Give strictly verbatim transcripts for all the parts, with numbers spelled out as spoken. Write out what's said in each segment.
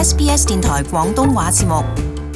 S B S 電台廣東話節目。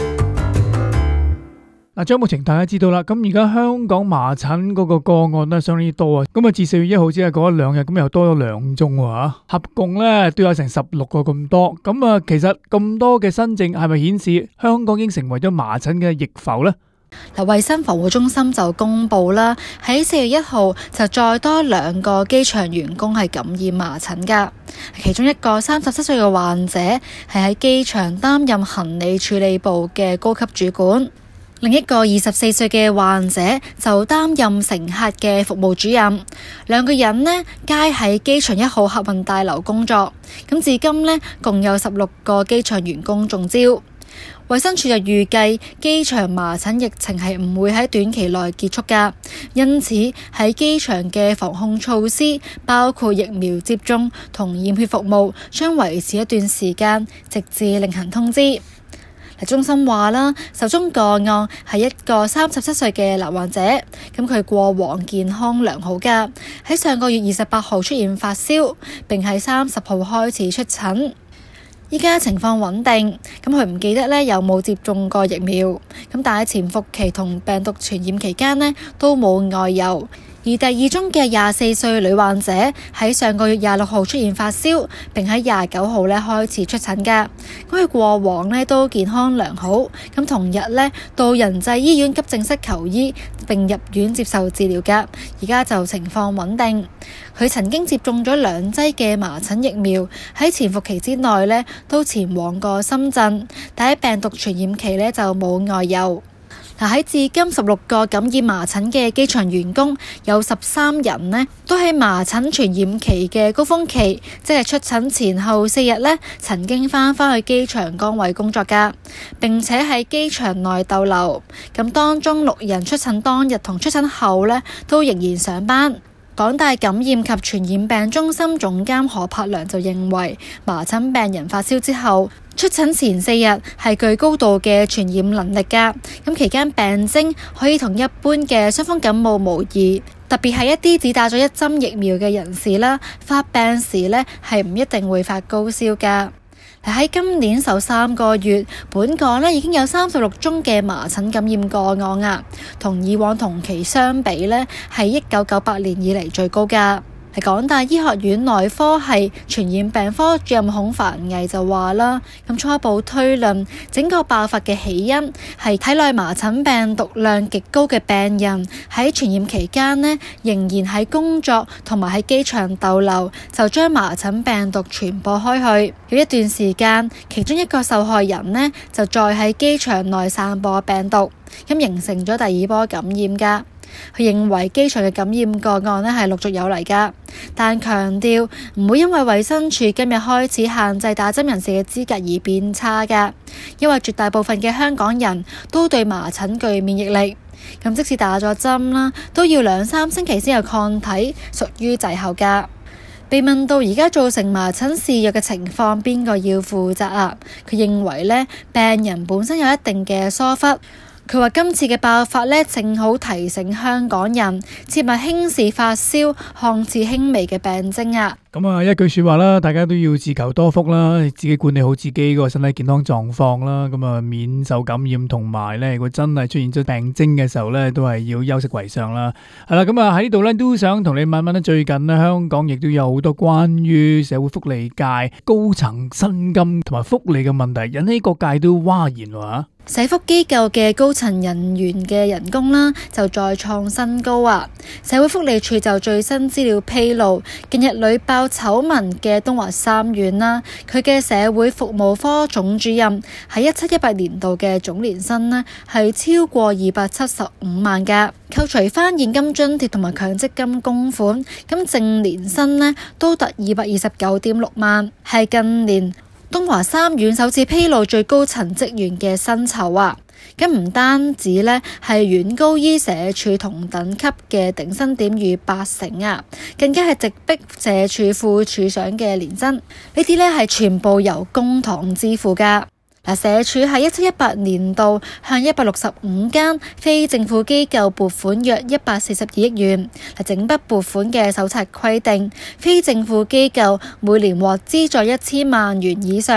嗱，張慕晴大家知道啦，咁而家香港麻疹嗰個個案咧相當之多啊，咁啊自四月一號只係過咗兩日，咁又多咗兩宗喎，合共咧都有成十六個咁多，咁啊其實咁多嘅新症係咪顯示香港已經成為咗麻疹嘅疫埠呢？ 嗱，衛生防護中心就公布啦，喺四月一號就再多兩個機場員工係感染麻疹噶，其中一個三十七歲嘅患者係喺機場擔任行李處理部嘅高級主管。另一個二十四歲嘅患者就擔任乘客嘅服務主任，兩個人呢皆喺機場一號客運大樓工作。咁至今呢共有十六個機場員工中招。衛生署就預計機場麻疹疫情係唔會喺短期內結束㗎，因此喺機場嘅防控措施，包括疫苗接種同驗血服務，將維持一段時間，直至另行通知。中心話啦，首宗個案係一個三十七歲嘅男患者，咁佢過往健康良好㗎，喺上個月二十八號出現發燒，並喺三十號開始出疹。依家情況穩定，咁佢唔記得咧有冇接種過疫苗，咁但係潛伏期同病毒傳染期間呢都冇外遊。而第二宗嘅廿四歲女患者喺上個月廿六號出現發燒，並喺廿九號咧開始出疹㗎。咁佢過往咧都健康良好，咁同日咧到仁濟醫院急症室求醫，並入院接受治療㗎。而家就情況穩定。佢曾經接種咗兩劑嘅麻疹疫苗，喺潛伏期之內咧都前往過深圳，但喺病毒傳染期咧就冇外遊。嗱，喺至今十六個感染麻疹嘅機場員工，有十三人呢都喺麻疹傳染期嘅高峰期，即係出疹前後四日呢曾經返返去機場崗位工作㗎，並且喺機場內逗留。咁當中六人出疹當日同出疹後呢都仍然上班。港大感染及傳染病中心總監何柏良就認為，麻疹病人發燒之後，出疹前四日係具高度嘅傳染能力㗎，咁期間病徵可以同一般嘅傷風感冒無異，特別係一啲只打咗一針疫苗嘅人士啦，發病時呢係唔一定會發高燒㗎。喺今年首三個月，本港呢已經有三十六宗嘅麻疹感染個案啊，同以往同期相比呢係一九九八年以嚟最高㗎。係港大醫學院內科系傳染病科主任孔繁毅就話啦，咁初步推論整個爆發嘅起因係體內麻疹病毒量極高嘅病人喺傳染期間呢，仍然喺工作同埋喺機場逗留，就將麻疹病毒傳播開去。有一段時間，其中一個受害人呢，就再喺機場內散播病毒，咁形成咗第二波感染㗎。佢認為機場嘅感染個案呢係陸續有嚟㗎，但強調唔會因為衛生署今日開始限制打針人士嘅資格而變差㗎，因為絕大部分嘅香港人都對麻疹具免疫力，咁即使打咗針啦，都要兩三星期先有抗體，屬於滯後㗎。被問到而家造成麻疹肆虐嘅情況，邊個要負責啊？佢認為呢，病人本身有一定嘅疏忽。佢話今次嘅爆發呢，正好提醒香港人切勿輕視發燒看似輕微嘅病徵啊！ 咁啊，一句說話啦，大家都要自求多福啦，自己管理好自己個身體健康狀況啦，咁啊免受感染，同埋咧，如果真係出現咗病徵嘅時候咧，都係要休息為上啦。係啦，咁啊喺呢度咧都想同你問問咧，最近咧香港亦都有好多關於社會福利界高層薪金同埋福利嘅問題，引起各界都嘩然喎。 社福機構嘅高層人員嘅人工啦，就再創新高啊！社會福利署就最新資料披露，近日屢爆醜聞嘅東華三院啦，佢嘅社會服務科總主任喺一七一八年度嘅總年薪呢係超過二百七十五萬㗎，扣除返現金津貼同埋強積金供款，咁淨年薪呢都達二百二十九點六萬，係近年東華三院首次披露最高層職員嘅薪酬啊！咁唔單止呢係遠高於社署同等級嘅頂薪點逾八成啊，更加係直逼社署副署長嘅年薪。呢啲呢係全部由公帑支付㗎。嗱，社署喺一七一八年度向一百六十五間非政府機構撥款約一百四十二億元。嗱，整筆撥款嘅手冊規定，非政府機構每年獲資助一千萬元以上，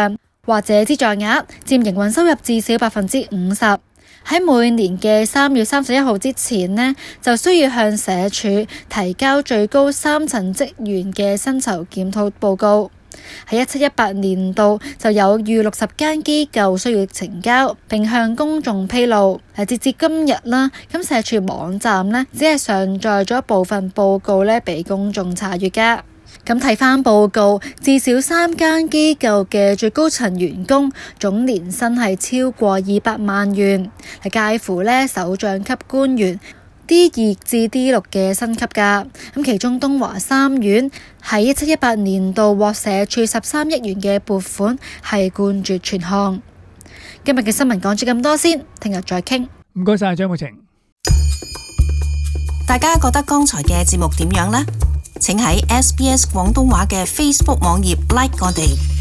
或者資助額佔營運收入至少百分之五十。喺每年嘅三月三十一號之前呢，就需要向社署提交最高三層職員嘅薪酬檢討報告。喺一七一八年度就有逾六十間機構需要呈交並向公眾披露。截至今日啦，咁社署網站呢，只係上載咗部分報告呢俾公眾查閱㗎。咁睇返報告，至少三間機構嘅最高層員工總年薪係超過二百萬元，係介乎呢首長級官員 D 二至 D 六嘅薪級㗎。咁其中東華三院喺一七一八年度獲社署十三億元嘅撥款，係冠絕全項。今日嘅新聞講住咁多先，聽日再傾。 唔該晒張慕晴。 大家覺得剛才嘅節目點樣呢？請喺 S B S 廣東話嘅 Facebook 網頁 like 我哋。